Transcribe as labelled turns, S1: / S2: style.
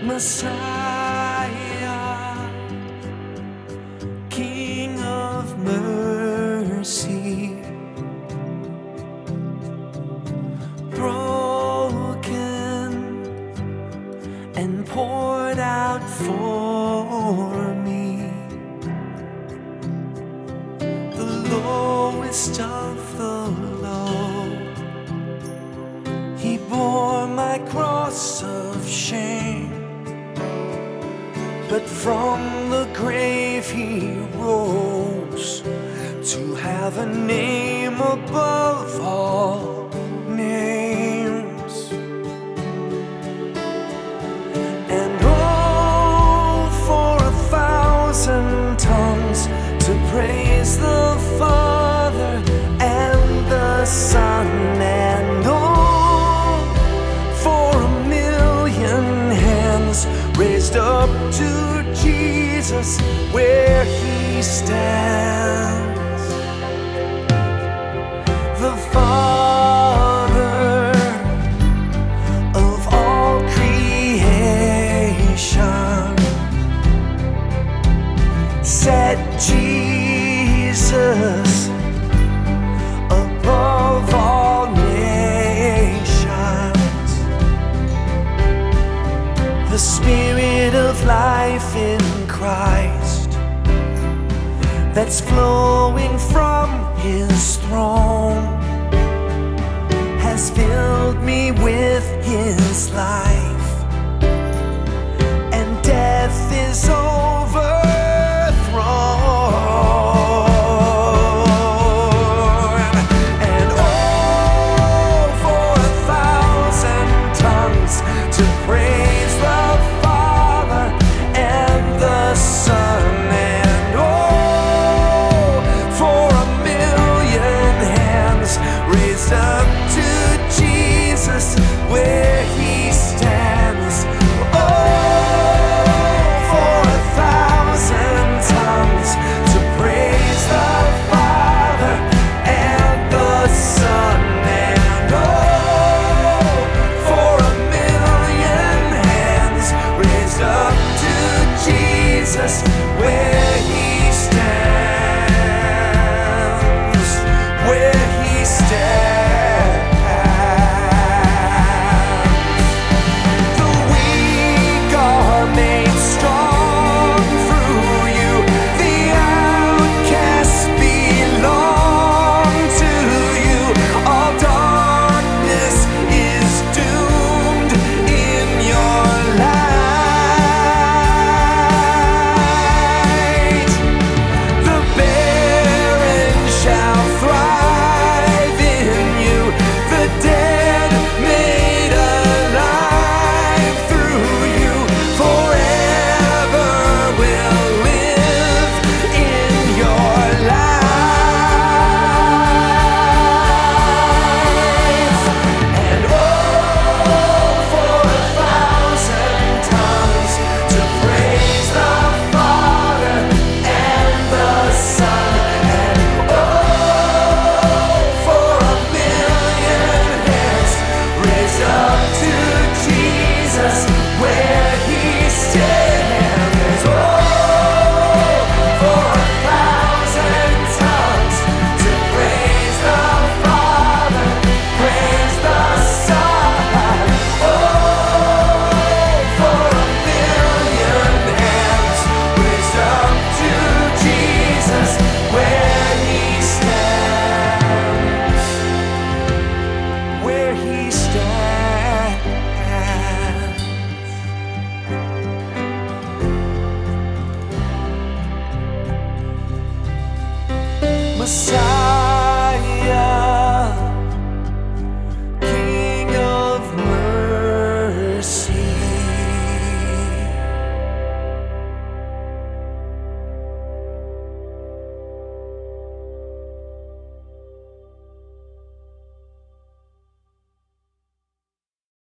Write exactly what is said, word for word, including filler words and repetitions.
S1: Messiah, King of mercy, broken and poured out for me, the lowest of the low. He bore my cross of shame, but from the grave he rose to have a name above all names. And oh, for a thousand tongues to praise the Father and the Son, and oh, for a million hands raised up to Jesus where he stands. The Father of all creation set Jesus above all nations. The Spirit of life in Christ that's flowing from his throne has filled me with his life, and death is over.